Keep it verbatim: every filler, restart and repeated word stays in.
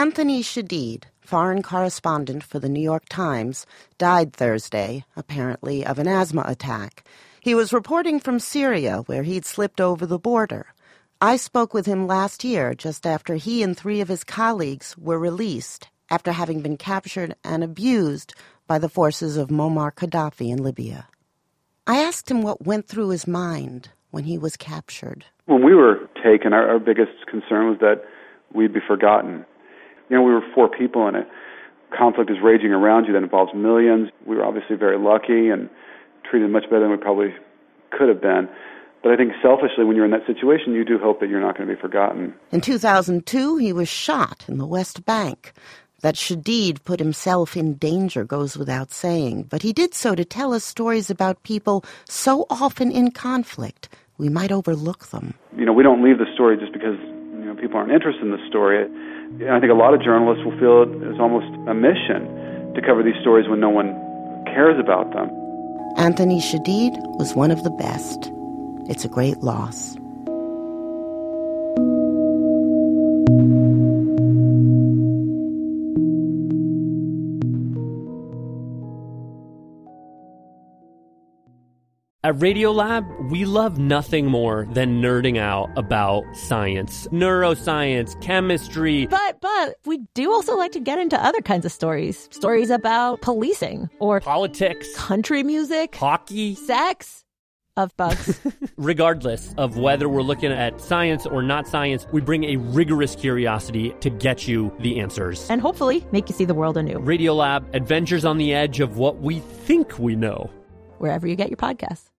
Anthony Shadid, foreign correspondent for the New York Times, died Thursday, apparently of an asthma attack. He was reporting from Syria, where he'd slipped over the border. I spoke with him last year, just after he and three of his colleagues were released after having been captured and abused by the forces of Muammar Gaddafi in Libya. I asked him what went through his mind when he was captured. When we were taken, our, our biggest concern was that we'd be forgotten. You know, we were four people in it. Conflict is raging around you that involves millions. We were obviously very lucky and treated much better than we probably could have been. But I think selfishly, when you're in that situation, you do hope that you're not going to be forgotten. In two thousand two, he was shot in the West Bank. That Shadid put himself in danger goes without saying, but he did so to tell us stories about people so often in conflict, we might overlook them. You know, we don't leave the story just because, you know, people aren't interested in the story. I think a lot of journalists will feel it as almost a mission to cover these stories when no one cares about them. Anthony Shadid was one of the best. It's a great loss. At Radiolab, we love nothing more than nerding out about science, neuroscience, chemistry. But, but, we do also like to get into other kinds of stories. Stories about policing or politics, country music, hockey, sex, of bugs. Regardless of whether we're looking at science or not science, we bring a rigorous curiosity to get you the answers. And hopefully make you see the world anew. Radiolab, adventures on the edge of what we think we know. Wherever you get your podcasts.